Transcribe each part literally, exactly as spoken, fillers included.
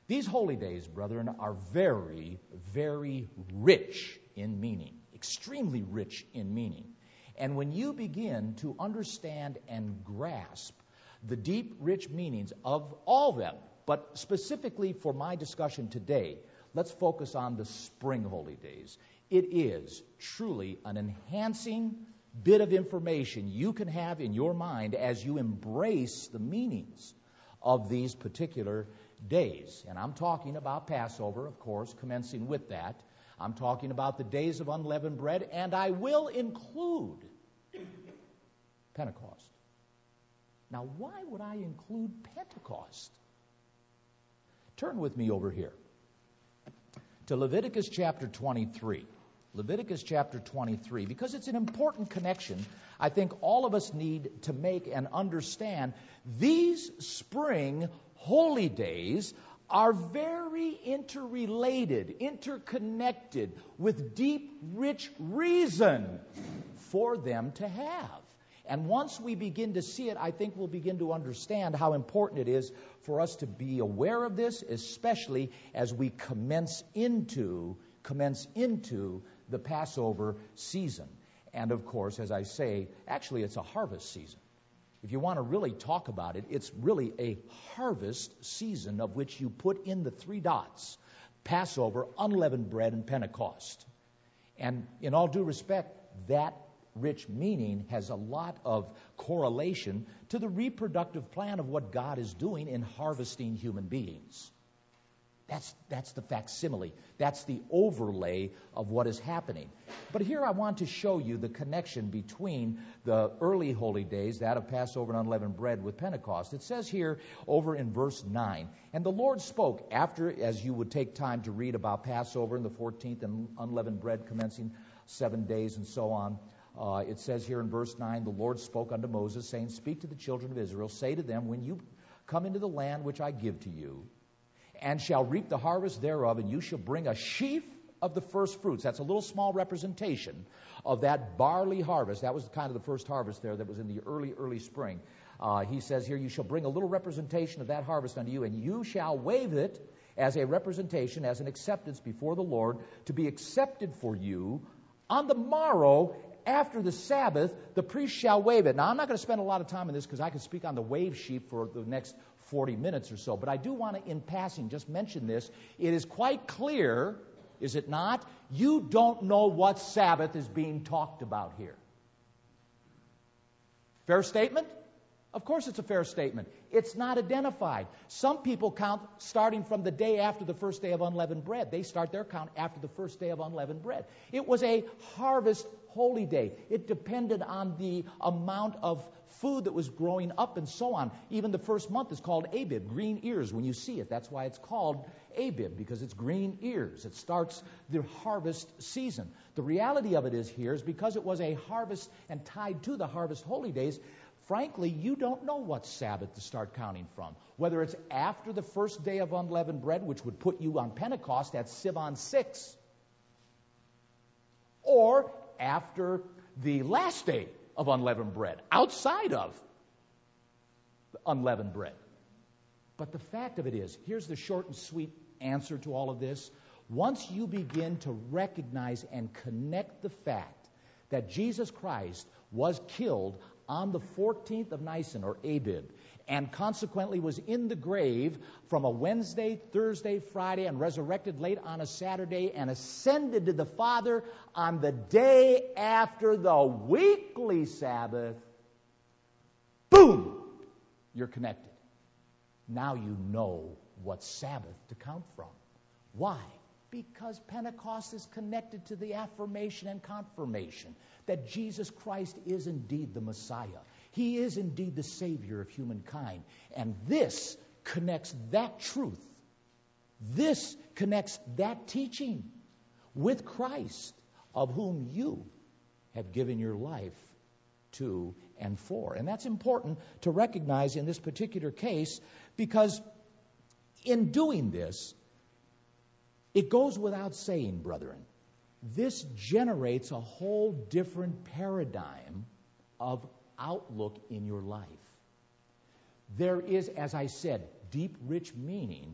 These holy days, brethren, are very, very rich in meaning, extremely rich in meaning. And when you begin to understand and grasp the deep, rich meanings of all of them, but specifically for my discussion today, let's focus on the spring holy days. It is truly an enhancing bit of information you can have in your mind as you embrace the meanings of these particular days. And I'm talking about Passover, of course, commencing with that. I'm talking about the days of unleavened bread, and I will include Pentecost. Now, why would I include Pentecost? Turn with me over here to Leviticus chapter twenty-three. Leviticus chapter twenty-three, because it's an important connection I think all of us need to make and understand. These spring holy days are very interrelated, interconnected, with deep, rich reason for them to have. And once we begin to see it, I think we'll begin to understand how important it is for us to be aware of this, especially as we commence into, commence into the Passover season. And of course, as I say, actually it's a harvest season. If you want to really talk about it, it's really a harvest season of which you put in the three dots: Passover, unleavened bread, and Pentecost. And in all due respect, that rich meaning has a lot of correlation to the reproductive plan of what God is doing in harvesting human beings. That's, that's the facsimile. That's the overlay of what is happening. But here I want to show you the connection between the early holy days, that of Passover and unleavened bread, with Pentecost. It says here over in verse nine, "And the Lord spoke," after, as you would take time to read about Passover and the fourteenth and unleavened bread commencing seven days and so on. Uh, it says here in verse nine, "The Lord spoke unto Moses, saying, Speak to the children of Israel, say to them, when you come into the land which I give to you, and shall reap the harvest thereof, and you shall bring a sheaf of the first fruits." That's a little small representation of that barley harvest. That was kind of the first harvest there that was in the early, early spring. Uh, he says here, "You shall bring a little representation of that harvest unto you, and you shall wave it as a representation, as an acceptance before the Lord, to be accepted for you on the morrow after the Sabbath. The priest shall wave it." Now, I'm not going to spend a lot of time on this because I could speak on the wave sheaf for the next forty minutes or so. But I do want to, in passing, just mention this. It is quite clear, is it not? You don't know what Sabbath is being talked about here. Fair statement? Of course it's a fair statement. It's not identified. Some people count starting from the day after the first day of unleavened bread. They start their count after the first day of unleavened bread. It was a harvest holy day. It depended on the amount of food that was growing up and so on. Even the first month is called Abib, green ears when you see it. That's why it's called Abib, because it's green ears. It starts the harvest season. The reality of it is here is because it was a harvest and tied to the harvest holy days, frankly, you don't know what Sabbath to start counting from. Whether it's after the first day of unleavened bread, which would put you on Pentecost at Sivan six, or after the last day of unleavened bread, outside of unleavened bread. But the fact of it is, here's the short and sweet answer to all of this. Once you begin to recognize and connect the fact that Jesus Christ was killed on the fourteenth of Nisan, or Abib, and consequently was in the grave from a Wednesday, Thursday, Friday, and resurrected late on a Saturday, and ascended to the Father on the day after the weekly Sabbath, boom, you're connected. Now you know what Sabbath to count from. Why? Because Pentecost is connected to the affirmation and confirmation that Jesus Christ is indeed the Messiah. He is indeed the Savior of humankind. And this connects that truth. This connects that teaching with Christ, of whom you have given your life to and for. And that's important to recognize in this particular case, because in doing this, it goes without saying, brethren, this generates a whole different paradigm of outlook in your life. There is, as I said, deep, rich meaning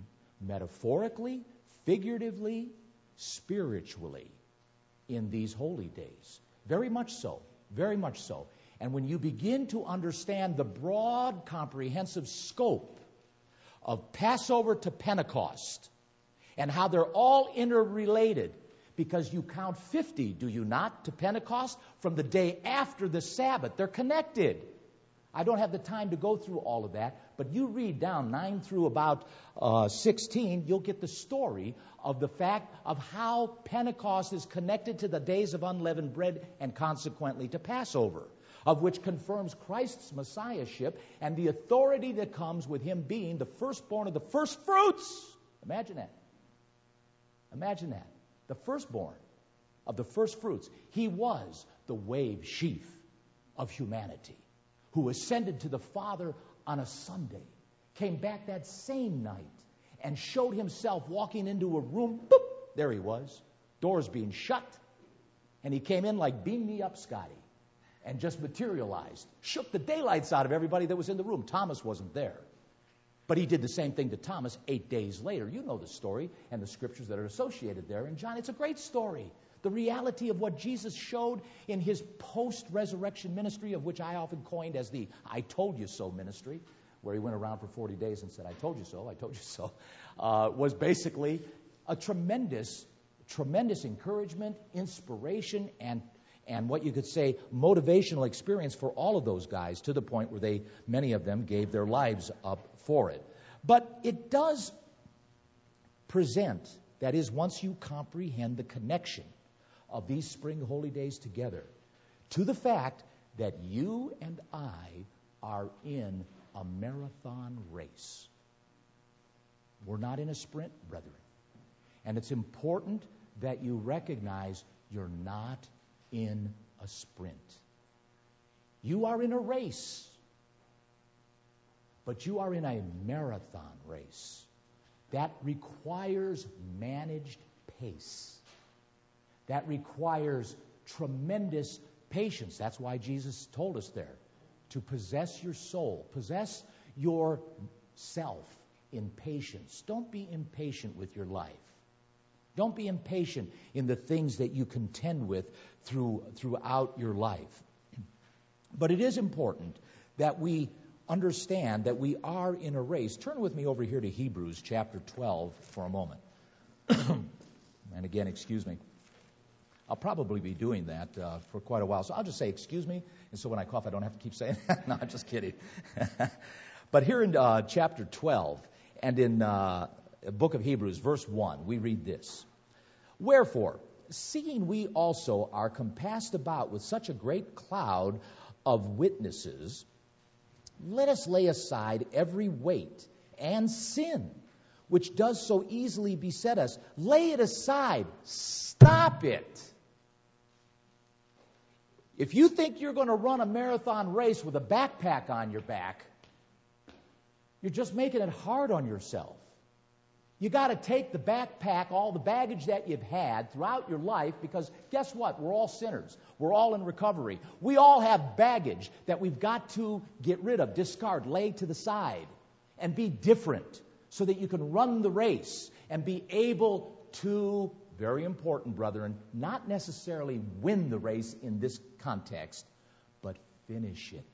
metaphorically, figuratively, spiritually in these holy days. Very much so. Very much so. And when you begin to understand the broad, comprehensive scope of Passover to Pentecost and how they're all interrelated, because you count fifty, do you not, to Pentecost from the day after the Sabbath. They're connected. I don't have the time to go through all of that, but you read down nine through about uh, sixteen, you'll get the story of the fact of how Pentecost is connected to the days of unleavened bread and consequently to Passover, of which confirms Christ's messiahship and the authority that comes with him being the firstborn of the first fruits. Imagine that. Imagine that. The firstborn of the first fruits. He was the wave sheaf of humanity who ascended to the Father on a Sunday, came back that same night, and showed himself walking into a room. Boop, there he was, doors being shut. And he came in like, beam me up, Scotty, and just materialized, shook the daylights out of everybody that was in the room. Thomas wasn't there. But he did the same thing to Thomas eight days later. You know the story and the scriptures that are associated there in John. It's a great story. The reality of what Jesus showed in his post-resurrection ministry, of which I often coined as the I told you so ministry, where he went around for forty days and said, I told you so, I told you so, uh, was basically a tremendous, tremendous encouragement, inspiration, and and what you could say motivational experience for all of those guys, to the point where they, many of them, gave their lives up for it. But it does present, that is, once you comprehend the connection of these spring holy days together, to the fact that you and I are in a marathon race. We're not in a sprint, brethren. And it's important that you recognize you're not in a sprint. You are in a race, but you are in a marathon race that requires managed pace. That requires tremendous patience. That's why Jesus told us there to possess your soul, possess yourself in patience. Don't be impatient with your life. Don't be impatient in the things that you contend with through throughout your life. But it is important that we understand that we are in a race. Turn with me over here to Hebrews chapter twelve for a moment. And again, excuse me. I'll probably be doing that uh, for quite a while. So I'll just say, excuse me, and so when I cough, I don't have to keep saying that. No, I'm just kidding. But here in uh, chapter twelve and in uh, the book of Hebrews, verse one, we read this. Wherefore, seeing we also are compassed about with such a great cloud of witnesses, let us lay aside every weight and sin, which does so easily beset us. Lay it aside. Stop it. If you think you're going to run a marathon race with a backpack on your back, you're just making it hard on yourself. You got to take the backpack, all the baggage that you've had throughout your life, because guess what? We're all sinners. We're all in recovery. We all have baggage that we've got to get rid of, discard, lay to the side, and be different so that you can run the race and be able to, very important, brethren, not necessarily win the race in this context, but finish it.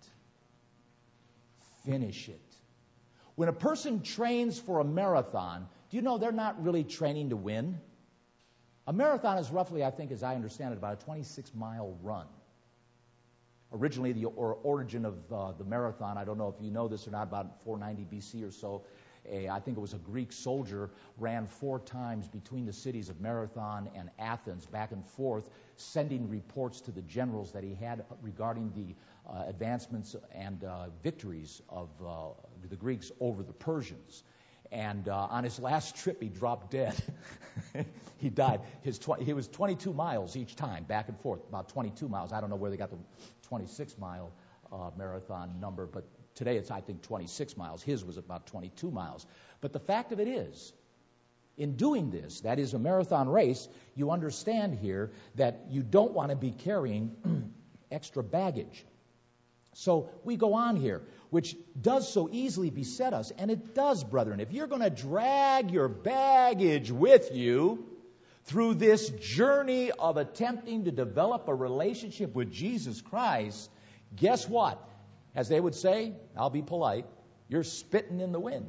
Finish it. When a person trains for a marathon, do you know they're not really training to win? A marathon is roughly, I think, as I understand it, about a twenty-six mile run. Originally, the or origin of uh, the marathon, I don't know if you know this or not, about four ninety B C or so, a, I think it was a Greek soldier, ran four times between the cities of Marathon and Athens, back and forth, sending reports to the generals that he had regarding the uh, advancements and uh, victories of uh, the Greeks over the Persians. And uh, on his last trip, he dropped dead. He died. His tw- he was twenty-two miles each time, back and forth, about twenty-two miles. I don't know where they got the twenty-six mile uh, marathon number, but today it's, I think, twenty-six miles. His was about twenty-two miles. But the fact of it is, in doing this, that is a marathon race, you understand here that you don't want to be carrying extra baggage. So we go on here. which does so easily beset us. And it does, brethren. If you're going to drag your baggage with you through this journey of attempting to develop a relationship with Jesus Christ, guess what? As they would say, I'll be polite, you're spitting in the wind.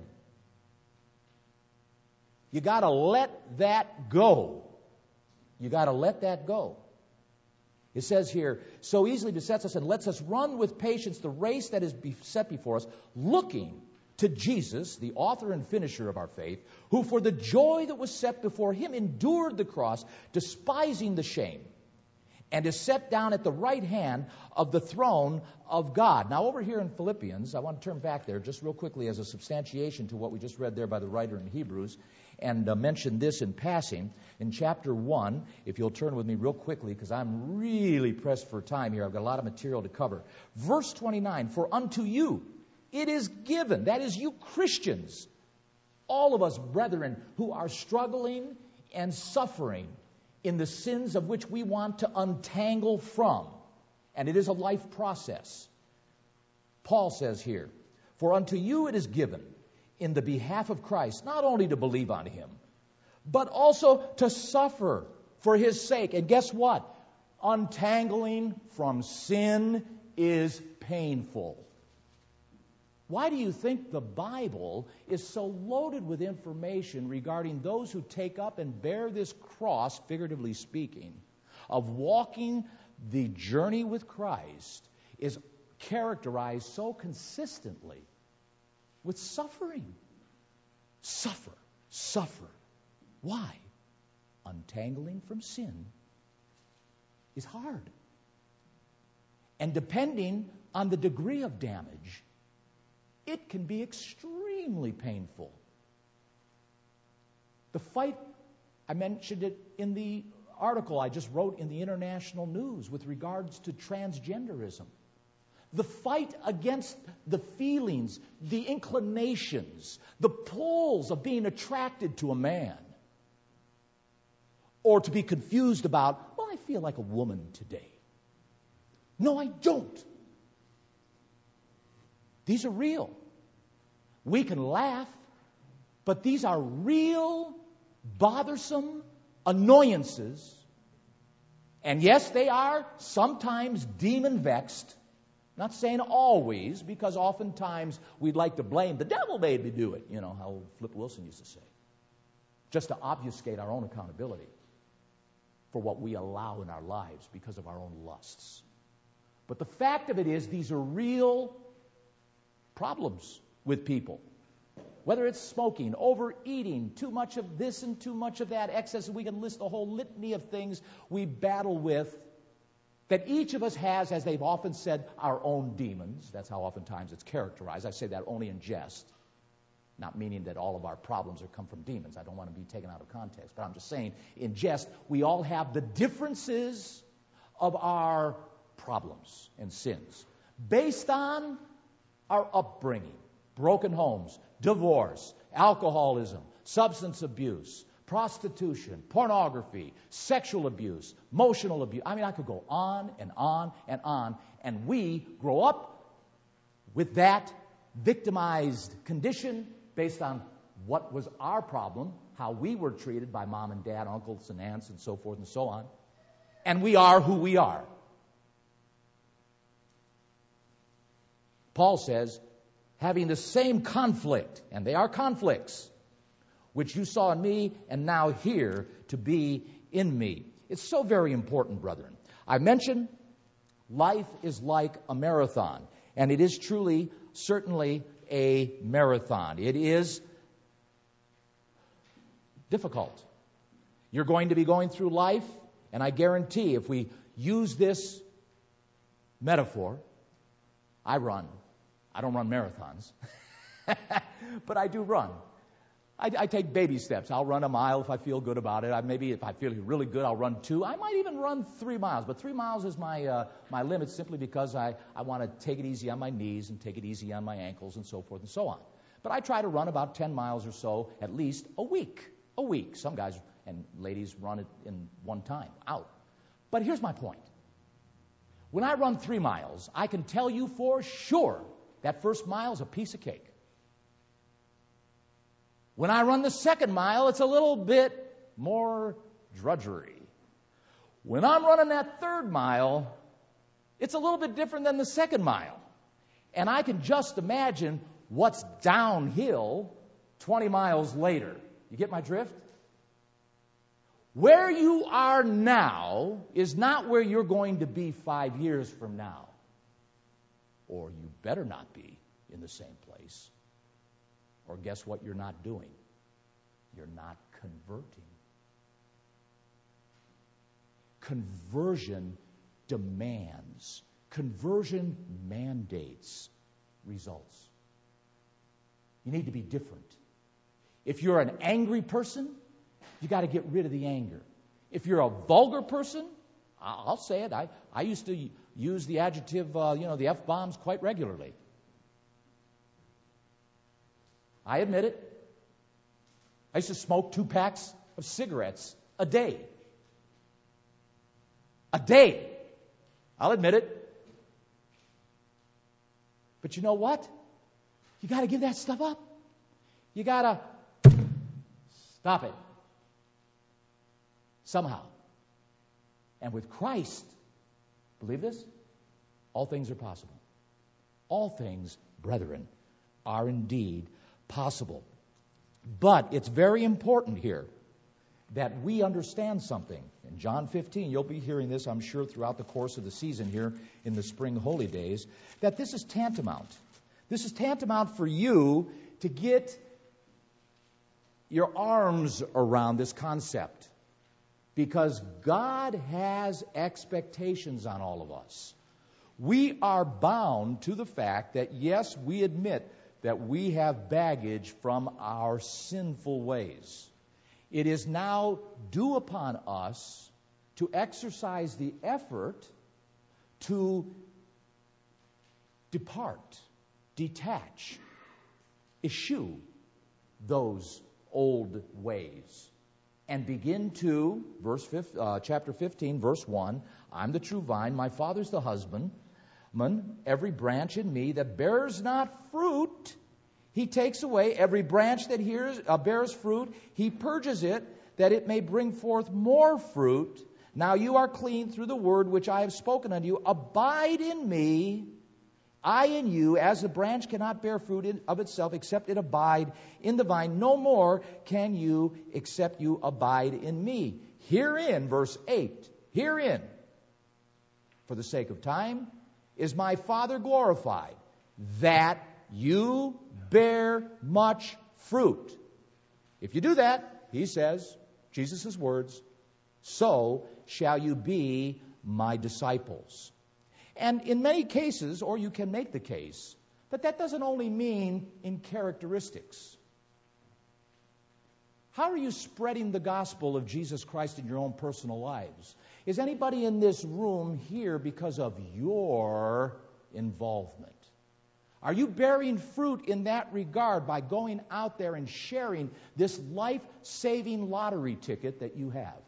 You got to let that go. You got to let that go. It says here, so easily besets us and lets us run with patience the race that is set before us, looking to Jesus, the author and finisher of our faith, who for the joy that was set before him endured the cross, despising the shame, and is set down at the right hand of the throne of God. Now over here in Philippians, I want to turn back there just real quickly as a substantiation to what we just read there by the writer in Hebrews, and uh, mention this in passing. In chapter one, if you'll turn with me real quickly, because I'm really pressed for time here. I've got a lot of material to cover. Verse twenty-nine, for unto you it is given, that is you Christians, all of us brethren who are struggling and suffering in the sins of which we want to untangle from. And it is a life process. Paul says here, for unto you it is given in the behalf of Christ, not only to believe on him, but also to suffer for his sake. And guess what? Untangling from sin is painful. Why do you think the Bible is so loaded with information regarding those who take up and bear this cross, figuratively speaking, of walking the journey with Christ, is characterized so consistently with suffering? Suffer, suffer. Why? Untangling from sin is hard. And depending on the degree of damage, it can be extremely painful. The fight, I mentioned it in the article I just wrote in the International News with regards to transgenderism. The fight against the feelings, the inclinations, the pulls of being attracted to a man. Or to be confused about, well, I feel like a woman today. No, I don't. These are real. We can laugh, but these are real, bothersome annoyances. And yes, they are sometimes demon-vexed. Not saying always, because oftentimes we'd like to blame, the devil made me do it. You know how Flip Wilson used to say. Just to obfuscate our own accountability for what we allow in our lives because of our own lusts. But the fact of it is, these are real problems with people. Whether it's smoking, overeating, too much of this and too much of that, excess, we can list a whole litany of things we battle with, that each of us has, as they've often said, our own demons. That's how oftentimes it's characterized. I say that only in jest, not meaning that all of our problems have come from demons. I don't want to be taken out of context, but I'm just saying, in jest, we all have the differences of our problems and sins based on our upbringing, broken homes, divorce, alcoholism, substance abuse, prostitution, pornography, sexual abuse, emotional abuse. I mean, I could go on and on and on. And we grow up with that victimized condition based on what was our problem, how we were treated by mom and dad, uncles and aunts, and so forth and so on. And we are who we are. Paul says, having the same conflict, and they are conflicts, which you saw in me and now here to be in me. It's so very important, brethren. I mentioned life is like a marathon, and it is truly, certainly a marathon. It is difficult. You're going to be going through life, and I guarantee if we use this metaphor, I run. I don't run marathons, but I do run. I, I take baby steps. I'll run a mile if I feel good about it. I, maybe if I feel really good, I'll run two. I might even run three miles, but three miles is my uh, my limit simply because I, I want to take it easy on my knees and take it easy on my ankles and so forth and so on. But I try to run about ten miles or so at least a week. A week. Some guys and ladies run it in one time, out. But here's my point. When I run three miles, I can tell you for sure that first mile is a piece of cake. When I run the second mile, it's a little bit more drudgery. When I'm running that third mile, it's a little bit different than the second mile. And I can just imagine what's downhill twenty miles later. You get my drift? Where you are now is not where you're going to be five years from now. Or you better not be in the same place. Or guess what you're not doing? You're not converting. Conversion demands, conversion mandates results. You need to be different. If you're an angry person, you got to get rid of the anger. If you're a vulgar person, I'll say it. I, I used to use the adjective, uh, you know, the F-bombs quite regularly. I admit it. I used to smoke two packs of cigarettes a day. A day. I'll admit it. But you know what? You got to give that stuff up. You got to stop it. Somehow. And with Christ, believe this? All things are possible. All things, brethren, are indeed possible. But it's very important here that we understand something. In John fifteen, you'll be hearing this, I'm sure, throughout the course of the season here in the spring holy days, that this is tantamount. This is tantamount for you to get your arms around this concept. Because God has expectations on all of us. We are bound to the fact that, yes, we admit that we have baggage from our sinful ways. It is now due upon us to exercise the effort to depart, detach, eschew those old ways. And begin to, verse fifth, uh, chapter fifteen, verse one, I'm the true vine, my Father's the husbandman. Every branch in me that bears not fruit, he takes away. Every branch that hears, uh, bears fruit, he purges it, that it may bring forth more fruit. Now you are clean through the word which I have spoken unto you. Abide in me, I in you, as the branch cannot bear fruit in, of itself except it abide in the vine. No more can you except you abide in me. Herein, verse eight, herein, for the sake of time, is my Father glorified, that you bear much fruit. If you do that, he says, Jesus' words, so shall you be my disciples. And in many cases, or you can make the case, that that doesn't only mean in characteristics. How are you spreading the gospel of Jesus Christ in your own personal lives? Is anybody in this room here because of your involvement? Are you bearing fruit in that regard by going out there and sharing this life-saving lottery ticket that you have?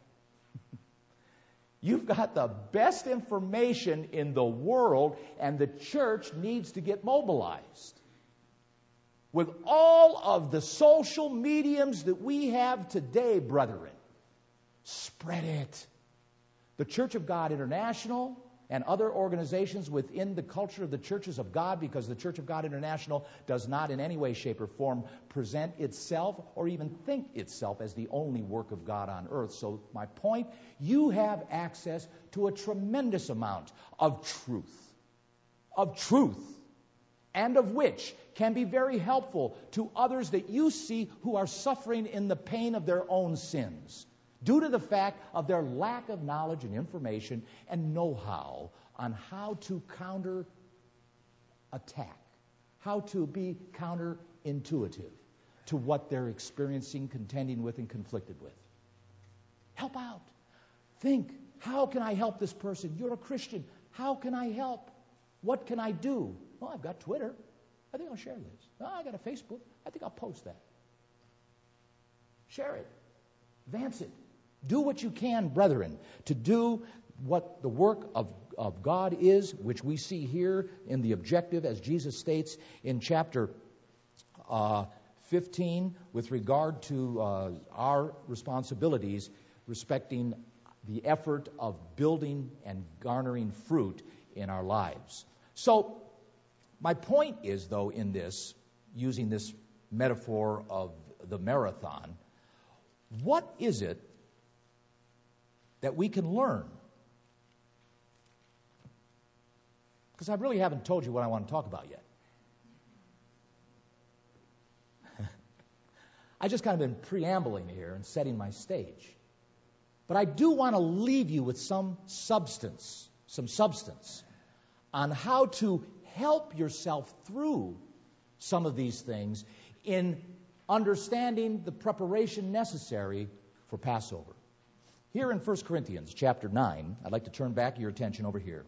You've got the best information in the world, and the church needs to get mobilized. With all of the social mediums that we have today, brethren, spread it. The Church of God International and other organizations within the culture of the churches of God, because the Church of God International does not in any way, shape, or form present itself or even think itself as the only work of God on earth. So my point, you have access to a tremendous amount of truth, of truth, and of which can be very helpful to others that you see who are suffering in the pain of their own sins, due to the fact of their lack of knowledge and information and know-how on how to counter attack, how to be counterintuitive to what they're experiencing, contending with, and conflicted with. Help out. Think, how can I help this person? You're a Christian. How can I help? What can I do? Well, I've got Twitter. I think I'll share this. Oh, I got a Facebook. I think I'll post that. Share it. Advance it. Do what you can, brethren, to do what the work of of God is, which we see here in the objective, as Jesus states in chapter uh, fifteen, with regard to uh, our responsibilities respecting the effort of building and garnering fruit in our lives. So, my point is, though, in this, using this metaphor of the marathon, what is it that we can learn? Because I really haven't told you what I want to talk about yet. I just kind of been preambling here and setting my stage. But I do want to leave you with some substance, some substance on how to help yourself through some of these things in understanding the preparation necessary for Passover. Here in First Corinthians chapter nine, I'd like to turn back your attention over here.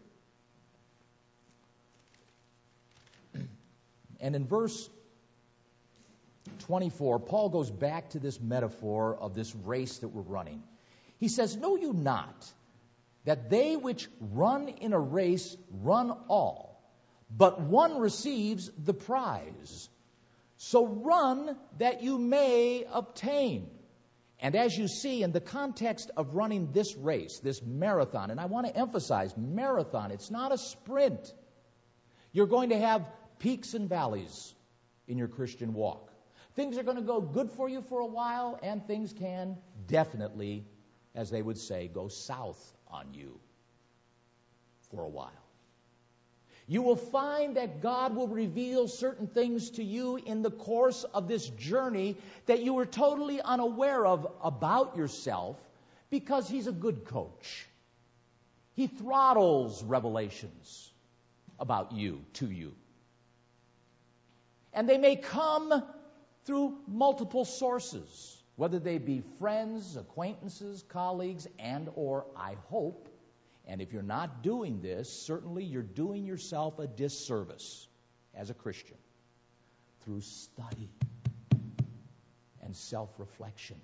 And in verse twenty-four, Paul goes back to this metaphor of this race that we're running. He says, "Know you not that they which run in a race run all, but one receives the prize? So run that you may obtain." And as you see in the context of running this race, this marathon, and I want to emphasize marathon, it's not a sprint. You're going to have peaks and valleys in your Christian walk. Things are going to go good for you for a while, and things can definitely, as they would say, go south on you for a while. You will find that God will reveal certain things to you in the course of this journey that you were totally unaware of about yourself, because He's a good coach. He throttles revelations about you to you. And they may come through multiple sources, whether they be friends, acquaintances, colleagues, and or, I hope, and if you're not doing this, certainly you're doing yourself a disservice as a Christian, through study and self-reflection,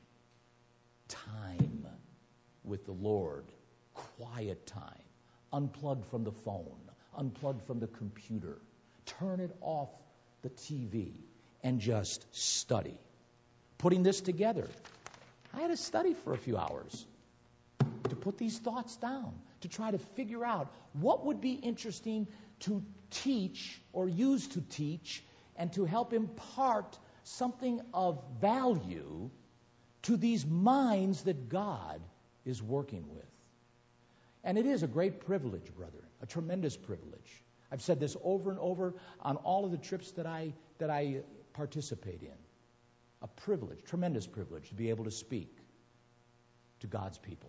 time with the Lord, quiet time, unplugged from the phone, unplugged from the computer, turn it off the T V, and just study. Putting this together, I had to study for a few hours to put these thoughts down, to try to figure out what would be interesting to teach or use to teach and to help impart something of value to these minds that God is working with. And it is a great privilege, brother, a tremendous privilege. I've said this over and over on all of the trips that I that I participate in. A privilege, tremendous privilege, to be able to speak to God's people.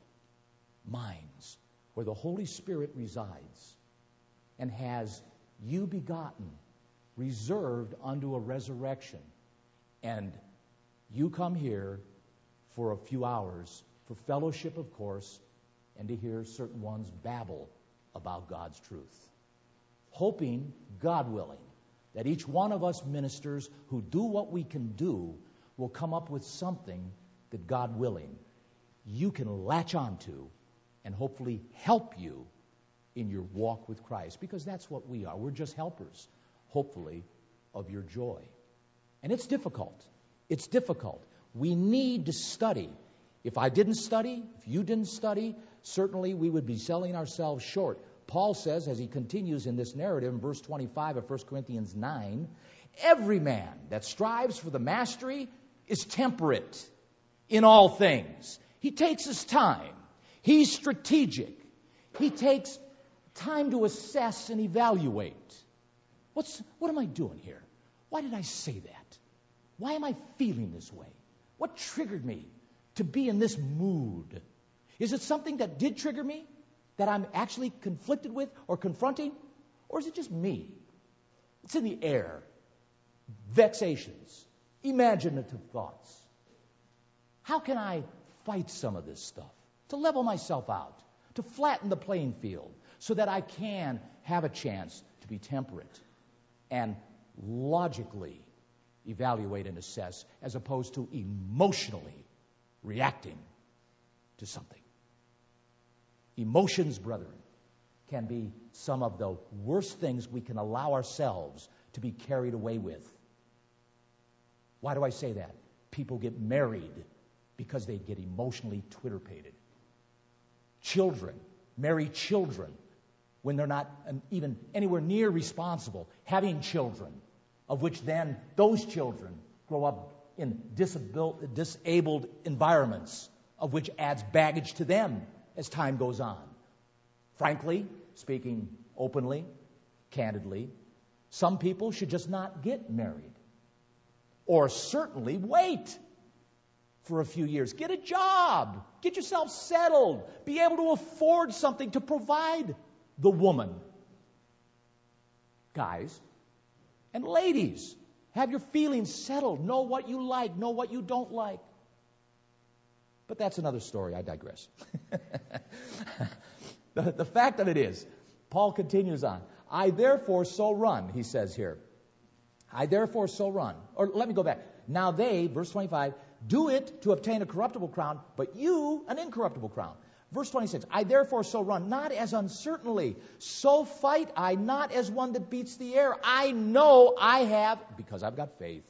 Minds where the Holy Spirit resides and has you begotten, reserved unto a resurrection. And you come here for a few hours, for fellowship, of course, and to hear certain ones babble about God's truth. Hoping, God willing, that each one of us ministers who do what we can do will come up with something that, God willing, you can latch onto and hopefully help you in your walk with Christ. Because that's what we are. We're just helpers, hopefully, of your joy. And it's difficult. It's difficult. We need to study. If I didn't study, if you didn't study, certainly we would be selling ourselves short. Paul says, as he continues in this narrative in verse twenty-five of First Corinthians nine, every man that strives for the mastery is temperate in all things. He takes his time. He's strategic. He takes time to assess and evaluate. What's, what am I doing here? Why did I say that? Why am I feeling this way? What triggered me to be in this mood? Is it something that did trigger me, that I'm actually conflicted with or confronting? Or is it just me? It's in the air. Vexations, imaginative thoughts. How can I fight some of this stuff? To level myself out, to flatten the playing field, so that I can have a chance to be temperate and logically evaluate and assess, as opposed to emotionally reacting to something. Emotions, brethren, can be some of the worst things we can allow ourselves to be carried away with. Why do I say that? People get married because they get emotionally Twitter-pated. Children marry children when they're not even anywhere near responsible, having children, of which then those children grow up in disabil- disabled environments, of which adds baggage to them as time goes on. Frankly, speaking openly, candidly, some people should just not get married. Or certainly wait for a few years. Get a job. Get yourself settled. Be able to afford something to provide the woman. Guys and ladies, have your feelings settled. Know what you like. Know what you don't like. But that's another story. I digress. the, the fact of it is, Paul continues on. I therefore so run, he says here. I therefore so run. Or let me go back. Now they, verse twenty-five, do it to obtain a corruptible crown, but you an incorruptible crown. Verse twenty-six, I therefore so run, not as uncertainly, so fight I, not as one that beats the air. I know I have, because I've got faith,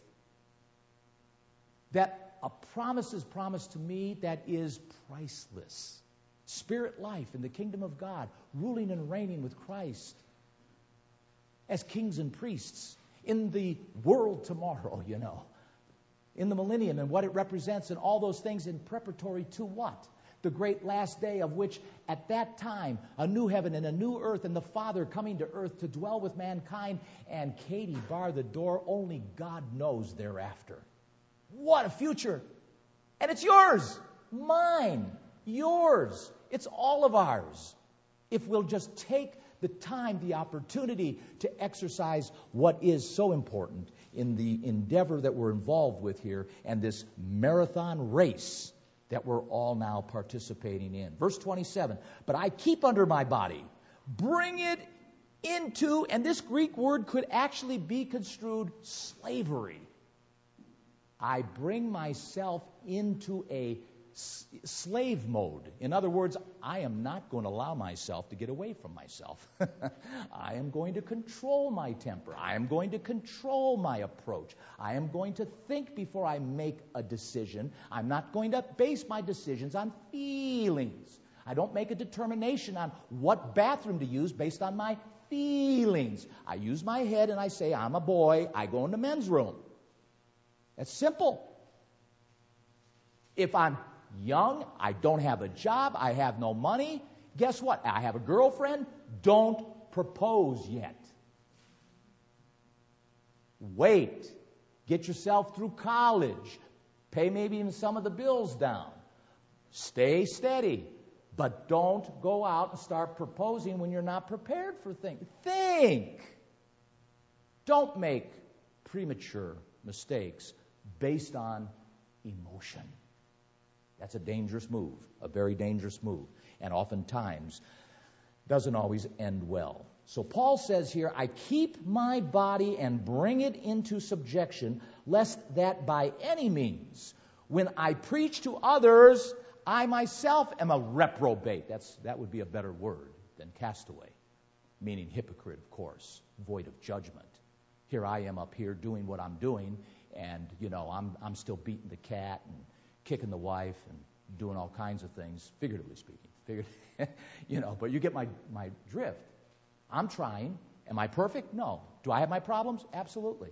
that a promise is promised to me that is priceless. Spirit life in the kingdom of God, ruling and reigning with Christ as kings and priests in the world tomorrow, you know, in the millennium and what it represents and all those things in preparatory to what? The great last day, of which at that time a new heaven and a new earth and the Father coming to earth to dwell with mankind, and Katie bar the door, only God knows thereafter. What a future! And it's yours, mine, yours. It's all of ours. If we'll just take the time, the opportunity to exercise what is so important in the endeavor that we're involved with here and this marathon race that we're all now participating in. Verse twenty-seven, but I keep under my body, bring it into, and this Greek word could actually be construed slavery. I bring myself into a s- slave mode. In other words, I am not going to allow myself to get away from myself. I am going to control my temper. I am going to control my approach. I am going to think before I make a decision. I'm not going to base my decisions on feelings. I don't make a determination on what bathroom to use based on my feelings. I use my head and I say, I'm a boy. I go in the men's room. That's simple. If I'm young, I don't have a job, I have no money, guess what? I have a girlfriend, don't propose yet. Wait. Get yourself through college. Pay maybe even some of the bills down. Stay steady. But don't go out and start proposing when you're not prepared for things. Think. Don't make premature mistakes based on emotion. That's a dangerous move, a very dangerous move, and oftentimes doesn't always end well. So Paul says here, I keep my body and bring it into subjection, lest that by any means, when I preach to others, I myself am a reprobate. That's, that would be a better word than castaway, meaning hypocrite, of course, void of judgment. Here I am up here doing what I'm doing, and, you know, I'm I'm still beating the cat and kicking the wife and doing all kinds of things, figuratively speaking. Figuratively, you know, but you get my, my drift. I'm trying. Am I perfect? No. Do I have my problems? Absolutely.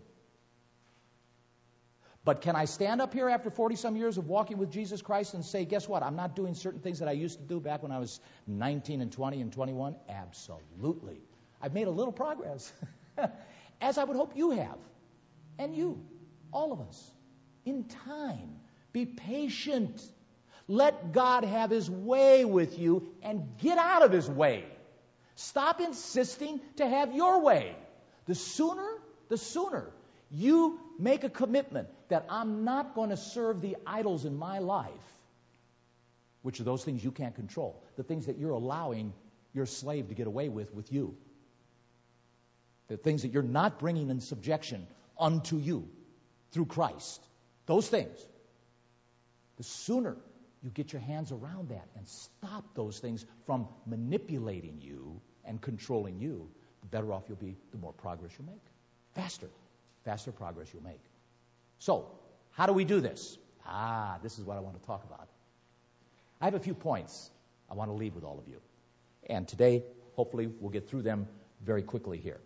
But can I stand up here after forty-some years of walking with Jesus Christ and say, guess what? I'm not doing certain things that I used to do back when I was nineteen and twenty and twenty-one? Absolutely. I've made a little progress, as I would hope you have, and you. All of us. In time. Be patient. Let God have His way with you and get out of His way. Stop insisting to have your way. The sooner, the sooner you make a commitment that I'm not going to serve the idols in my life, which are those things you can't control, the things that you're allowing your slave to get away with with you, the things that you're not bringing in subjection unto you through Christ, those things, the sooner you get your hands around that and stop those things from manipulating you, and controlling you, the better off you'll be, the more progress you'll make. Faster, faster progress you'll make. So, how do we do this? Ah, this is what I want to talk about. I have a few points I want to leave with all of you. And today, hopefully, we'll get through them very quickly here.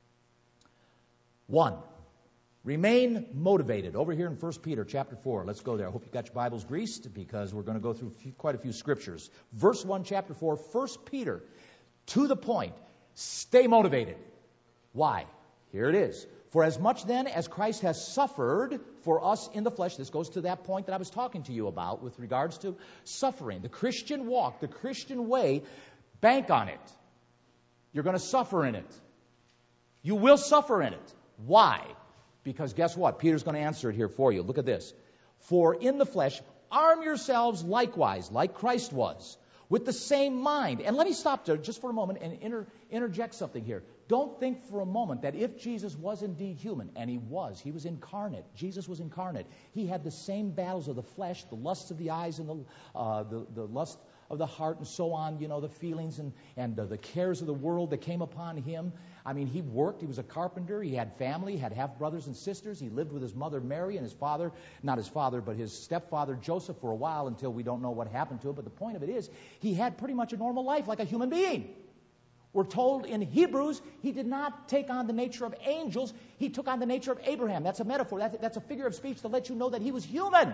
One, remain motivated. Over here in First Peter chapter four. Let's go there. I hope you got your Bibles greased because we're going to go through few, quite a few scriptures. Verse one, chapter four, First Peter. To the point, stay motivated. Why? Here it is. For as much then as Christ has suffered for us in the flesh, this goes to that point that I was talking to you about with regards to suffering. The Christian walk, the Christian way, bank on it. You're going to suffer in it. You will suffer in it. Why? Because guess what? Peter's going to answer it here for you. Look at this. For in the flesh, arm yourselves likewise, like Christ was, with the same mind. And let me stop there just for a moment and inter- interject something here. Don't think for a moment that if Jesus was indeed human, and he was, he was incarnate. Jesus was incarnate. He had the same battles of the flesh, the lusts of the eyes and the uh, the, the lust of the heart and so on, you know, the feelings and, and uh, the cares of the world that came upon him. I mean, he worked. He was a carpenter. He had family. He had half-brothers and sisters. He lived with his mother Mary and his father, not his father, but his stepfather Joseph for a while until we don't know what happened to him. But the point of it is, he had pretty much a normal life like a human being. We're told in Hebrews, he did not take on the nature of angels. He took on the nature of Abraham. That's a metaphor. That's, that's a figure of speech to let you know that he was human.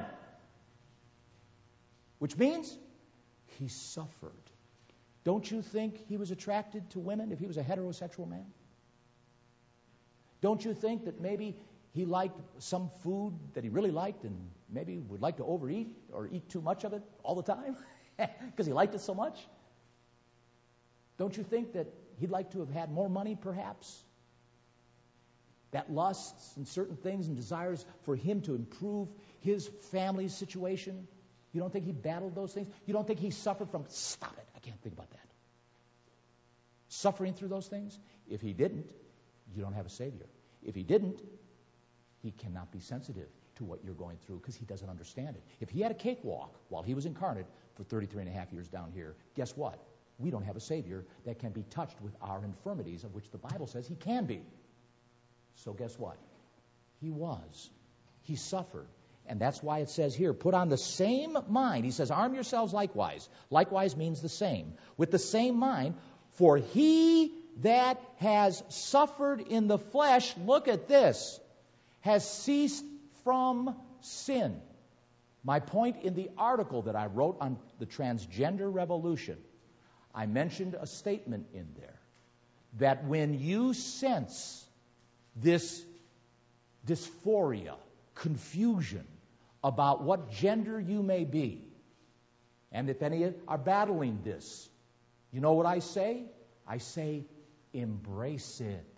Which means he suffered. Don't you think he was attracted to women if he was a heterosexual man? Don't you think that maybe he liked some food that he really liked and maybe would like to overeat or eat too much of it all the time because he liked it so much? Don't you think that he'd like to have had more money, perhaps? That lusts and certain things and desires for him to improve his family's situation? You don't think he battled those things? You don't think he suffered from, stop it, I can't think about that. Suffering through those things? If he didn't, you don't have a Savior. If he didn't, he cannot be sensitive to what you're going through because he doesn't understand it. If he had a cakewalk while he was incarnate for thirty-three and a half years down here, guess what? We don't have a Savior that can be touched with our infirmities, of which the Bible says he can be. So guess what? He was. He suffered. And that's why it says here, put on the same mind. He says, arm yourselves likewise. Likewise means the same. With the same mind, for he that has suffered in the flesh, look at this, has ceased from sin. My point in the article that I wrote on the transgender revolution, I mentioned a statement in there that when you sense this dysphoria, confusion about what gender you may be, and if any are battling this, you know what I say? I say, embrace it.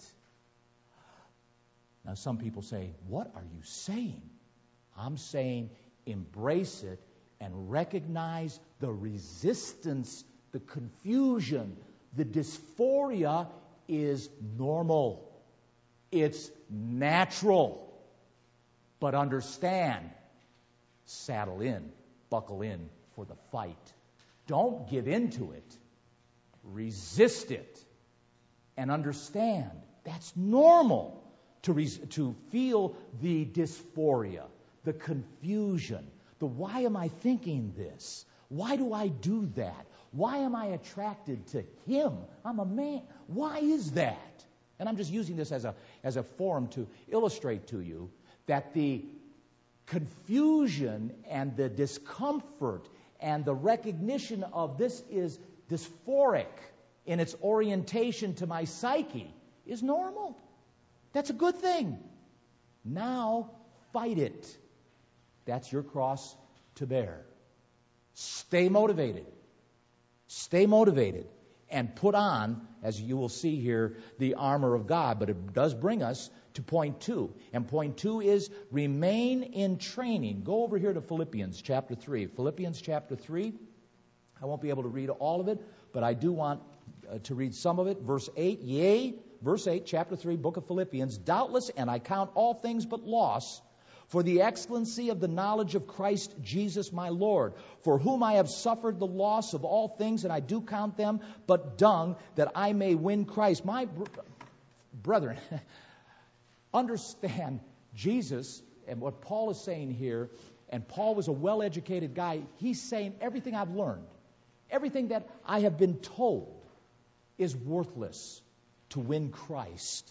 Now, some people say, what are you saying? I'm saying, embrace it and recognize the resistance, the confusion, the dysphoria is normal. It's natural. But understand, saddle in, buckle in for the fight. Don't give in to it. Resist it. And understand, that's normal to, res- to feel the dysphoria, the confusion, the why am I thinking this? Why do I do that? Why am I attracted to him? I'm a man. Why is that? And I'm just using this as a, as a forum to illustrate to you that the confusion and the discomfort and the recognition of this is dysphoric in its orientation to my psyche is normal. That's a good thing. Now, fight it. That's your cross to bear. Stay motivated. Stay motivated and put on, as you will see here, the armor of God. But it does bring us to point two. And point two is remain in training. Go over here to Philippians chapter three. Philippians chapter three. I won't be able to read all of it, but I do want uh, to read some of it. Verse eight, yea, verse eight, chapter three, book of Philippians. Doubtless, and I count all things but loss, For the excellency of the knowledge of Christ Jesus my Lord, for whom I have suffered the loss of all things, and I do count them but dung, that I may win Christ. My br- brethren, understand Jesus and what Paul is saying here, and Paul was a well-educated guy. He's saying everything I've learned, everything that I have been told is worthless to win Christ.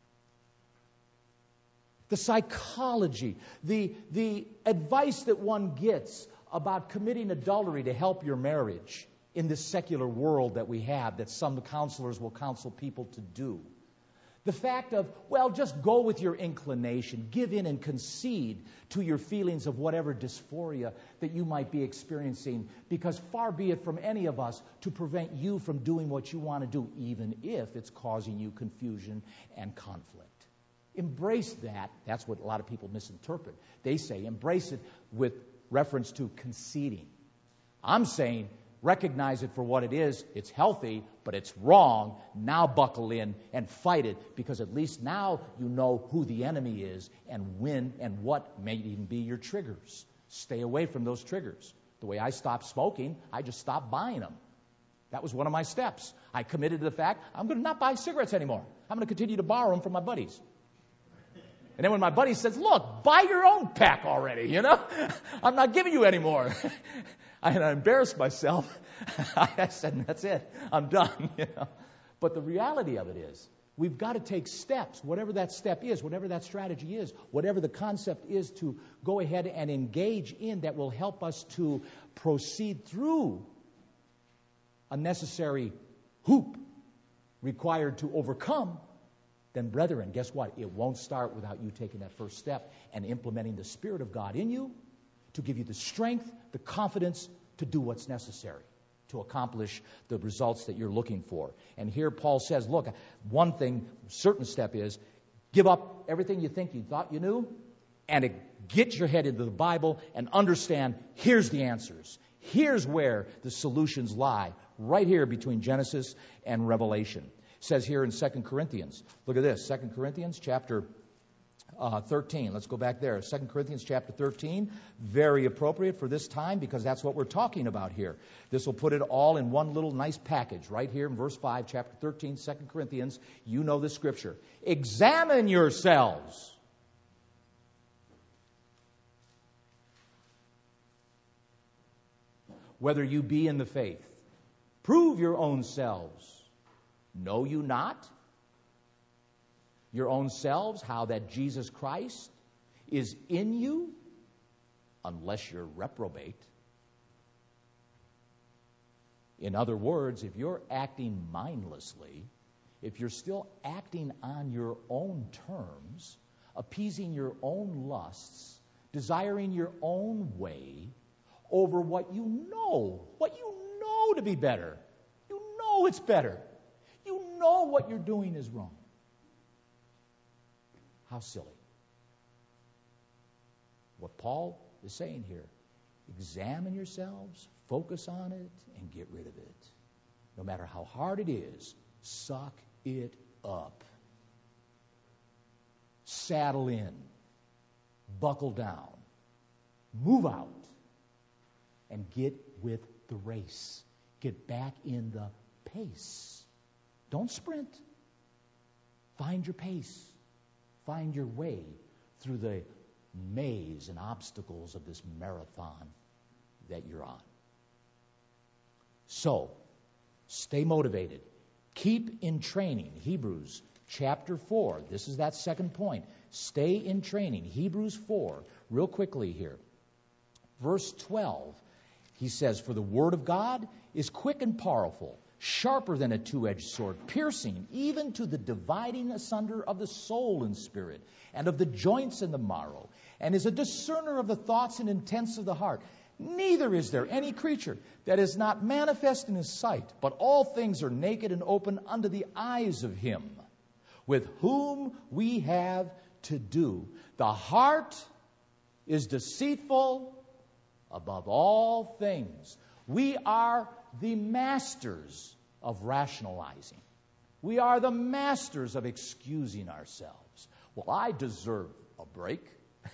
The psychology, the, the advice that one gets about committing adultery to help your marriage in this secular world that we have, that some counselors will counsel people to do. The fact of, well, just go with your inclination. Give in and concede to your feelings of whatever dysphoria that you might be experiencing, because far be it from any of us to prevent you from doing what you want to do, even if it's causing you confusion and conflict. Embrace that. That's what a lot of people misinterpret. They say embrace it with reference to conceding. I'm saying recognize it for what it is. It's healthy, but it's wrong. Now buckle in and fight it, because at least now you know who the enemy is and when and what may even be your triggers. Stay away from those triggers. The way I stopped smoking, I just stopped buying them. That was one of my steps. I committed to the fact I'm going to not buy cigarettes anymore. I'm going to continue to borrow them from my buddies. And then when my buddy says, look, buy your own pack already, you know? I'm not giving you any more. I, I embarrassed myself. I said, that's it. I'm done. You know? But the reality of it is, we've got to take steps, whatever that step is, whatever that strategy is, whatever the concept is to go ahead and engage in that will help us to proceed through a necessary hoop required to overcome. Then, brethren, guess what? It won't start without you taking that first step and implementing the Spirit of God in you to give you the strength, the confidence to do what's necessary to accomplish the results that you're looking for. And here Paul says, look, one thing, certain step is, give up everything you think you thought you knew and get your head into the Bible and understand, here's the answers. Here's where the solutions lie, right here between Genesis and Revelation. Says here in Second Corinthians. Look at this, Second Corinthians chapter uh, thirteen. Let's go back there. Second Corinthians chapter thirteen, very appropriate for this time because that's what we're talking about here. This will put it all in one little nice package right here in verse five, chapter thirteen, Second Corinthians. You know the scripture. Examine yourselves. Whether you be in the faith. Prove your own selves. Know you not your own selves how that Jesus Christ is in you, unless you're reprobate? In other words, if you're acting mindlessly, if you're still acting on your own terms, appeasing your own lusts, desiring your own way over what you know, what you know to be better, you know it's better. You know what you're doing is wrong. How silly. What Paul is saying here, examine yourselves, focus on it, and get rid of it. No matter how hard it is, suck it up. Saddle in. Buckle down. Move out. And get with the race. Get back in the pace. Don't sprint. Find your pace. Find your way through the maze and obstacles of this marathon that you're on. So, stay motivated. Keep in training. Hebrews chapter four. This is that second point. Stay in training. Hebrews four. Real quickly here. Verse twelve. He says, for the word of God is quick and powerful, sharper than a two-edged sword, piercing even to the dividing asunder of the soul and spirit, and of the joints and the marrow, and is a discerner of the thoughts and intents of the heart. Neither is there any creature that is not manifest in his sight, but all things are naked and open unto the eyes of him, with whom we have to do. The heart is deceitful above all things. We are the masters of rationalizing. We are the masters of excusing ourselves. Well, I deserve a break.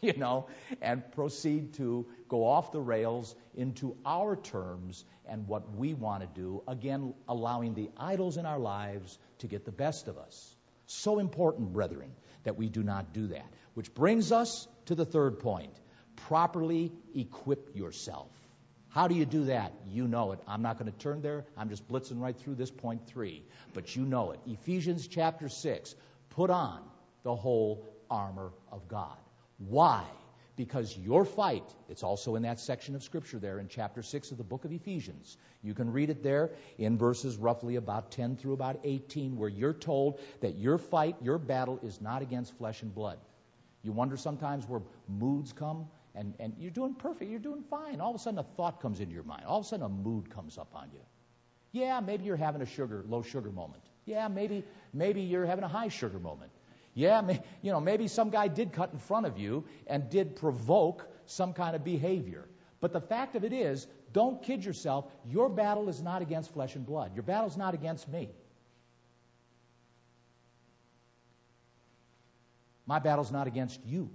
you know, and proceed to go off the rails into our terms and what we want to do, again, allowing the idols in our lives to get the best of us. So important, brethren, that we do not do that. Which brings us to the third point. Properly equip yourself. How do you do that? You know it. I'm not going to turn there. I'm just blitzing right through this point three. But you know it. Ephesians chapter six. Put on the whole armor of God. Why? Because your fight, it's also in that section of Scripture there in chapter six of the book of Ephesians. You can read it there in verses roughly about ten through about eighteen, where you're told that your fight, your battle is not against flesh and blood. You wonder sometimes where moods come, and, and you're doing perfect, you're doing fine. All of a sudden a thought comes into your mind. All of a sudden a mood comes up on you. Yeah, maybe you're having a sugar, low sugar moment. Yeah, maybe maybe you're having a high sugar moment. Yeah, may, you know, maybe some guy did cut in front of you and did provoke some kind of behavior. But the fact of it is, don't kid yourself, your battle is not against flesh and blood. Your battle is not against me. My battle's not against you.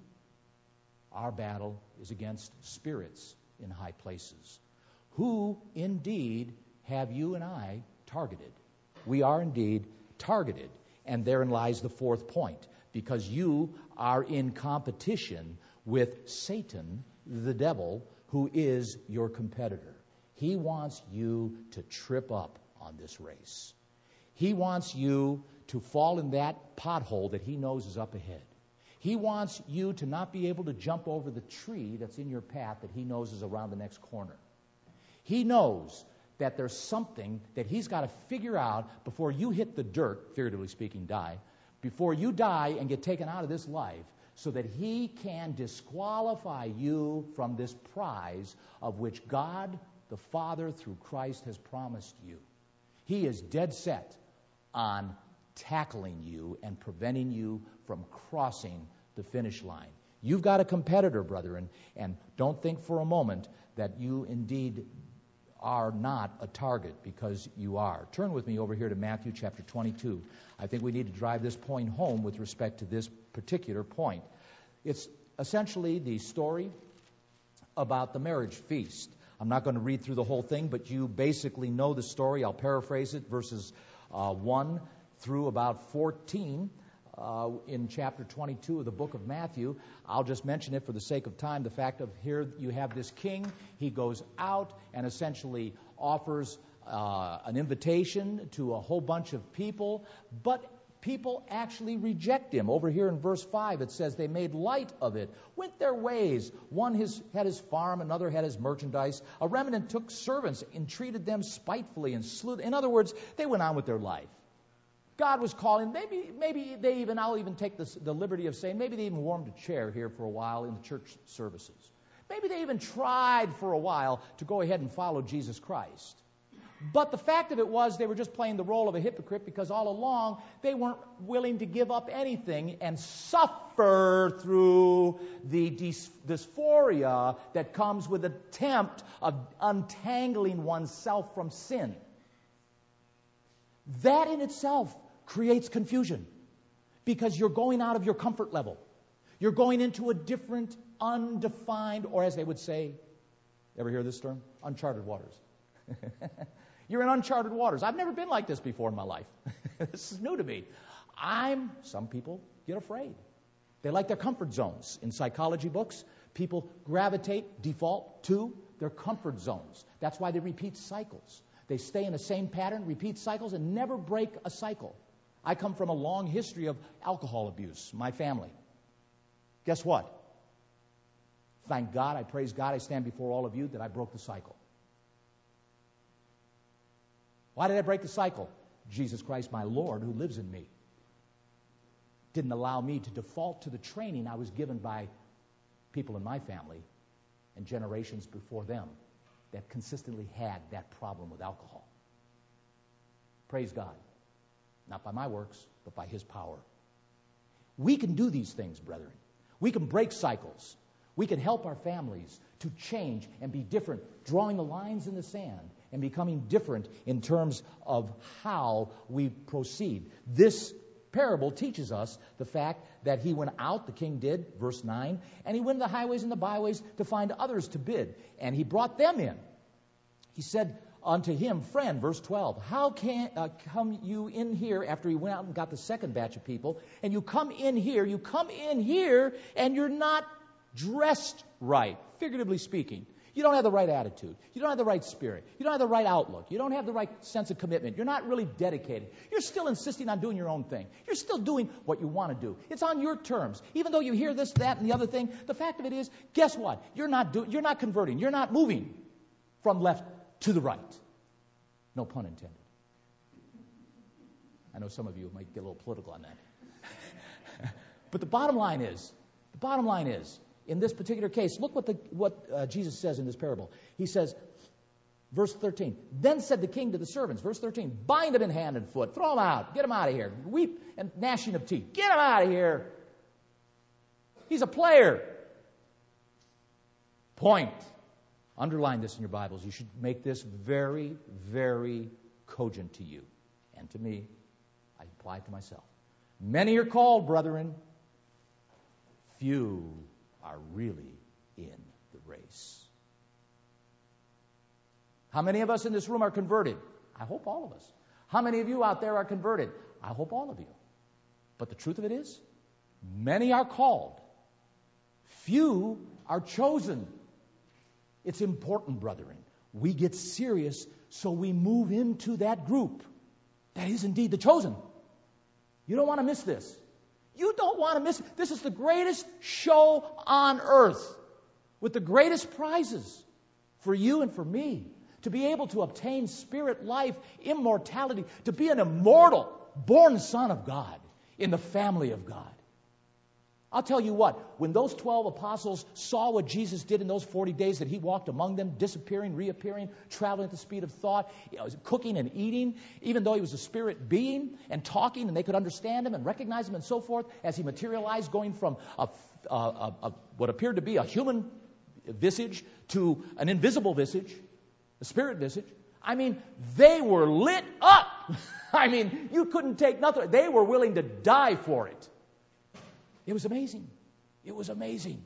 Our battle is against spirits in high places, who indeed have you and I targeted. We are indeed targeted. And therein lies the fourth point, because you are in competition with Satan, the devil, who is your competitor. He wants you to trip up on this race. He wants you to fall in that pothole that he knows is up ahead. He wants you to not be able to jump over the tree that's in your path that he knows is around the next corner. He knows that there's something that he's got to figure out before you hit the dirt, figuratively speaking, die, before you die and get taken out of this life, so that he can disqualify you from this prize of which God the Father through Christ has promised you. He is dead set on tackling you and preventing you from crossing the finish line. You've got a competitor, brethren, and don't think for a moment that you indeed are not a target, because you are. Turn with me over here to Matthew chapter twenty-two. I think we need to drive this point home with respect to this particular point. It's essentially the story about the marriage feast. I'm not going to read through the whole thing, but you basically know the story. I'll paraphrase it, verses uh, one through about fourteen. Uh, in chapter twenty-two of the book of Matthew. I'll just mention it for the sake of time. The fact of here you have this king. He goes out and essentially offers uh, an invitation to a whole bunch of people, but people actually reject him. Over here in verse five it says they made light of it, went their ways. One his, had his farm, another had his merchandise. A remnant took servants, entreated them spitefully, and slew them. In other words, they went on with their life. God was calling. Maybe maybe they even, I'll even take this, the liberty of saying, maybe they even warmed a chair here for a while in the church services. Maybe they even tried for a while to go ahead and follow Jesus Christ. But the fact of it was they were just playing the role of a hypocrite, because all along they weren't willing to give up anything and suffer through the dys- dysphoria that comes with the attempt of untangling oneself from sin. That in itself creates confusion, because you're going out of your comfort level. You're going into a different, undefined, or as they would say, ever hear this term? Uncharted waters. You're in uncharted waters. I've never been like this before in my life. This is new to me. I'm, some people get afraid. They like their comfort zones. In psychology books, people gravitate, default to their comfort zones. That's why they repeat cycles. They stay in the same pattern, repeat cycles, and never break a cycle. I come from a long history of alcohol abuse, my family. Guess what? Thank God, I praise God, I stand before all of you that I broke the cycle. Why did I break the cycle? Jesus Christ, my Lord, who lives in me, didn't allow me to default to the training I was given by people in my family and generations before them that consistently had that problem with alcohol. Praise God. Not by my works, but by His power. We can do these things, brethren. We can break cycles. We can help our families to change and be different, drawing the lines in the sand and becoming different in terms of how we proceed. This parable teaches us the fact that he went out, the king did, verse nine, and he went to the highways and the byways to find others to bid, and he brought them in. He said unto him, friend, verse twelve, how can uh, come you in here after he went out and got the second batch of people, and you come in here, you come in here, and you're not dressed right, figuratively speaking. You don't have the right attitude. You don't have the right spirit. You don't have the right outlook. You don't have the right sense of commitment. You're not really dedicated. You're still insisting on doing your own thing. You're still doing what you want to do. It's on your terms. Even though you hear this, that, and the other thing, the fact of it is, guess what? You're not do- You're not converting. You're not moving from left to the right. No pun intended. I know some of you might get a little political on that. But the bottom line is, the bottom line is, in this particular case, look what the what uh, Jesus says in this parable. He says, verse thirteen, then said the king to the servants, verse thirteen, bind him in hand and foot, throw him out, get him out of here, weep and gnashing of teeth, get him out of here. He's a player. Point. Underline this in your Bibles. You should make this very, very cogent to you and to me. I apply it to myself. Many are called, brethren. Few are really in the race. How many of us in this room are converted? I hope all of us. How many of you out there are converted? I hope all of you. But the truth of it is, many are called. Few are chosen. It's important, brethren. We get serious, so we move into that group. That is indeed the chosen. You don't want to miss this. You don't want to miss it. This is the greatest show on earth with the greatest prizes for you and for me. To be able to obtain spirit life, immortality, to be an immortal, born son of God in the family of God. I'll tell you what, when those twelve apostles saw what Jesus did in those forty days that he walked among them, disappearing, reappearing, traveling at the speed of thought, you know, cooking and eating, even though he was a spirit being, and talking, and they could understand him and recognize him and so forth, as he materialized, going from a, a, a, a, what appeared to be a human visage to an invisible visage, a spirit visage. I mean, they were lit up. I mean, you couldn't take nothing. They were willing to die for it. It was amazing. It was amazing.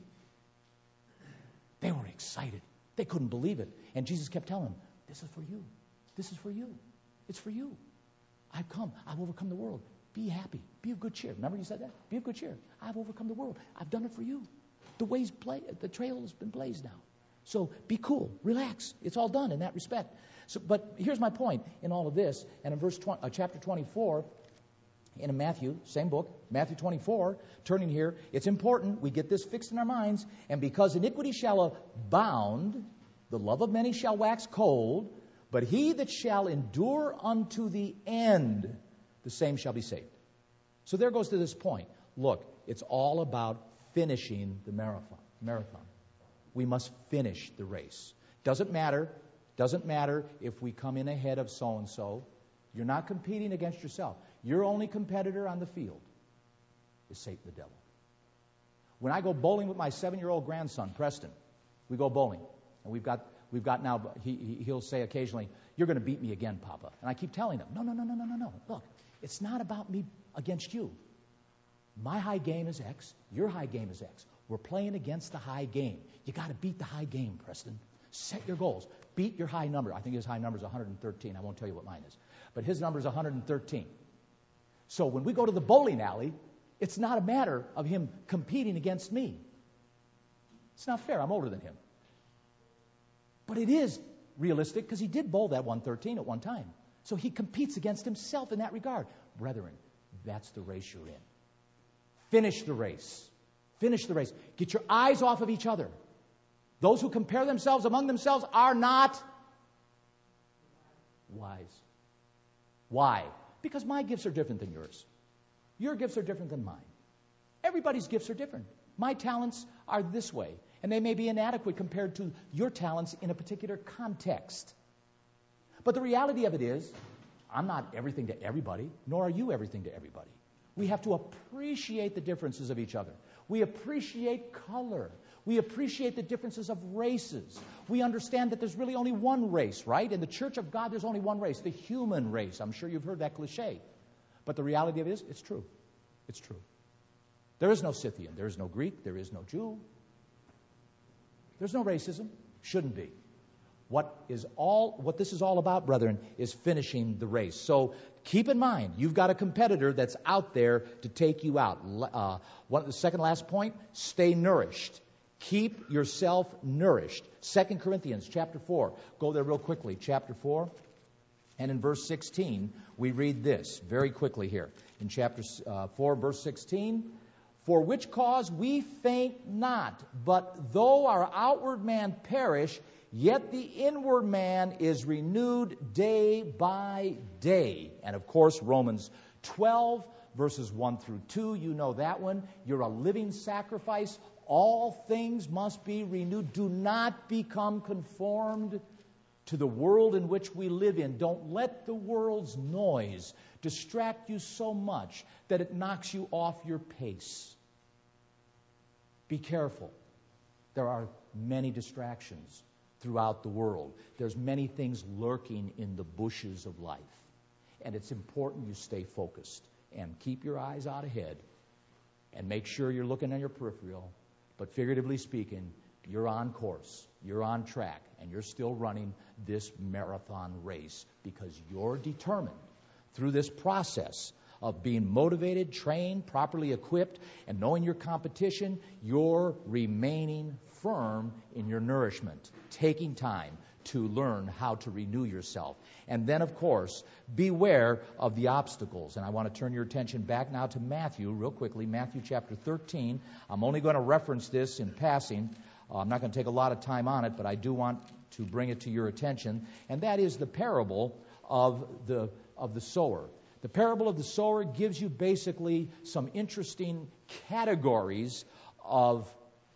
They were excited. They couldn't believe it. And Jesus kept telling them, this is for you. This is for you. It's for you. I've come. I've overcome the world. Be happy. Be of good cheer. Remember you said that? Be of good cheer. I've overcome the world. I've done it for you. The way's bla- the trail has been blazed now. So be cool. Relax. It's all done in that respect. So, but here's my point in all of this. And in verse twenty, uh, chapter twenty-four, in Matthew, same book, Matthew twenty-four, turning here, it's important we get this fixed in our minds. And because iniquity shall abound, the love of many shall wax cold, but he that shall endure unto the end, the same shall be saved. So there goes to this point. Look, it's all about finishing the marathon. Marathon. We must finish the race. Doesn't matter. Doesn't matter if we come in ahead of so-and-so. You're not competing against yourself. Your only competitor on the field is Satan the devil. When I go bowling with my seven-year-old grandson, Preston, we go bowling. And we've got we've got now, he, he, he'll say occasionally, you're going to beat me again, Papa. And I keep telling him, no, no, no, no, no, no, no. Look, it's not about me against you. My high game is X. Your high game is X. We're playing against the high game. You got to beat the high game, Preston. Set your goals. Beat your high number. I think his high number is one hundred thirteen. I won't tell you what mine is. But his number is one hundred thirteen. So when we go to the bowling alley, it's not a matter of him competing against me. It's not fair. I'm older than him. But it is realistic because he did bowl that one thirteen at one time. So he competes against himself in that regard. Brethren, that's the race you're in. Finish the race. Finish the race. Get your eyes off of each other. Those who compare themselves among themselves are not wise. Why? Because my gifts are different than yours. Your gifts are different than mine. Everybody's gifts are different. My talents are this way, and they may be inadequate compared to your talents in a particular context. But the reality of it is, I'm not everything to everybody, nor are you everything to everybody. We have to appreciate the differences of each other. We appreciate color. We appreciate the differences of races. We understand that there's really only one race, right? In the Church of God, there's only one race, the human race. I'm sure you've heard that cliche. But the reality of it is, it's true. It's true. There is no Scythian. There is no Greek. There is no Jew. There's no racism. Shouldn't be. What is all what this is all about, brethren, is finishing the race. So keep in mind, you've got a competitor that's out there to take you out. Uh, one, the second last point, stay nourished. Keep yourself nourished. Second Corinthians chapter four. Go there real quickly. Chapter four. And in verse sixteen, we read this very quickly here. In chapter uh, four, verse sixteen. For which cause we faint not, but though our outward man perish, yet the inward man is renewed day by day. And of course, Romans twelve, verses one through two, you know that one. You're a living sacrifice. All things must be renewed. Do not become conformed to the world in which we live in. Don't let the world's noise distract you so much that it knocks you off your pace. Be careful. There are many distractions throughout the world. There's many things lurking in the bushes of life. And it's important you stay focused and keep your eyes out ahead and make sure you're looking at your peripheral. But figuratively speaking, you're on course, you're on track, and you're still running this marathon race because you're determined through this process of being motivated, trained, properly equipped, and knowing your competition, you're remaining firm in your nourishment, taking time to learn how to renew yourself. And then, of course, beware of the obstacles. And I want to turn your attention back now to Matthew real quickly, Matthew chapter thirteen. I'm only going to reference this in passing. Uh, I'm not going to take a lot of time on it, but I do want to bring it to your attention. And that is the parable of the of the sower. The parable of the sower gives you basically some interesting categories of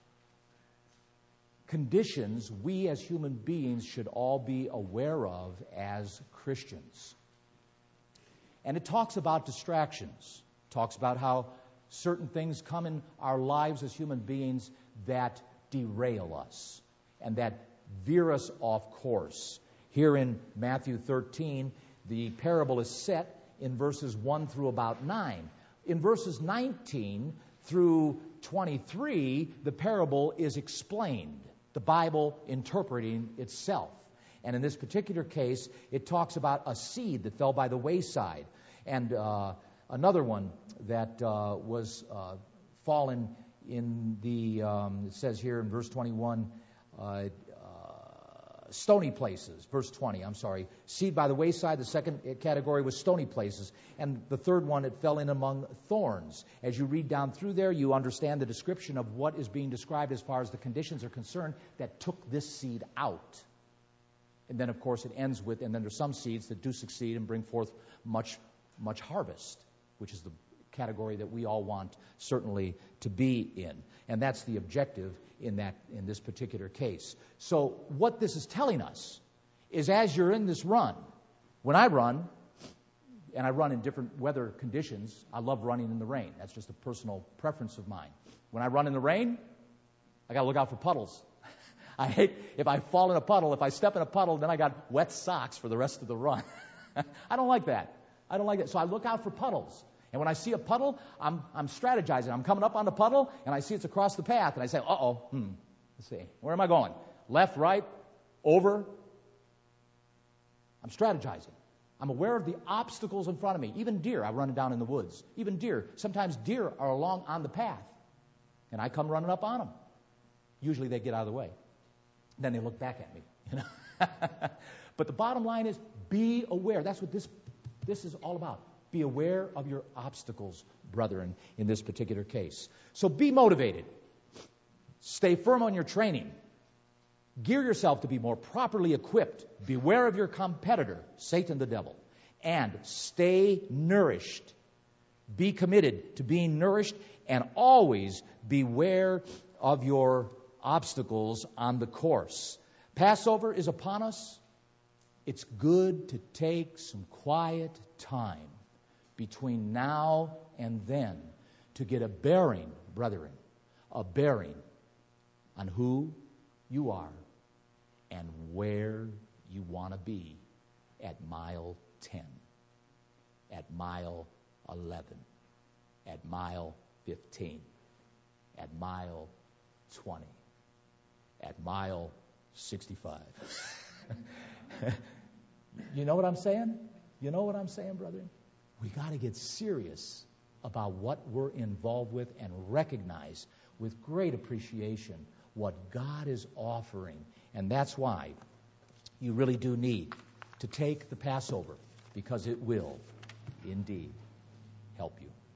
conditions we as human beings should all be aware of as Christians. And it talks about distractions. It talks about how certain things come in our lives as human beings that derail us and that veer us off course. Here in Matthew thirteen, the parable is set in verses one through about nine. In verses nineteen through twenty-three, the parable is explained, the Bible interpreting itself. And in this particular case, it talks about a seed that fell by the wayside, and uh, another one that uh, was uh, fallen in the, um, it says here in verse twenty-one, uh, stony places. Verse twenty, I'm sorry. Seed by the wayside, the second category was stony places. And the third one, it fell in among thorns. As you read down through there, you understand the description of what is being described as far as the conditions are concerned that took this seed out. And then, of course, it ends with, and then there's some seeds that do succeed and bring forth much, much harvest, which is the category that we all want certainly to be in. And that's the objective in that in this particular case. So what this is telling us is as you're in this run, when I run, and I run in different weather conditions, I love running in the rain. That's just a personal preference of mine. When I run in the rain, I got to look out for puddles. I hate if I fall in a puddle, if I step in a puddle, then I got wet socks for the rest of the run. I don't like that. I don't like that. So I look out for puddles. And when I see a puddle, I'm I'm strategizing. I'm coming up on the puddle, and I see it's across the path, and I say, uh-oh, hmm, let's see. Where am I going? Left, right, over? I'm strategizing. I'm aware of the obstacles in front of me. Even deer, I run down in the woods. Even deer. Sometimes deer are along on the path, and I come running up on them. Usually they get out of the way. Then they look back at me. You know. But the bottom line is, be aware. That's what this this is all about. Be aware of your obstacles, brethren, in this particular case. So be motivated. Stay firm on your training. Gear yourself to be more properly equipped. Beware of your competitor, Satan the devil. And stay nourished. Be committed to being nourished, and always beware of your obstacles on the course. Passover is upon us. It's good to take some quiet time between now and then to get a bearing, brethren, a bearing on who you are and where you want to be at mile ten, at mile eleven, at mile fifteen, at mile twenty, at mile sixty-five. You know what I'm saying? You know what I'm saying, brethren? We got to get serious about what we're involved with and recognize with great appreciation what God is offering. And that's why you really do need to take the Passover, because it will indeed help you.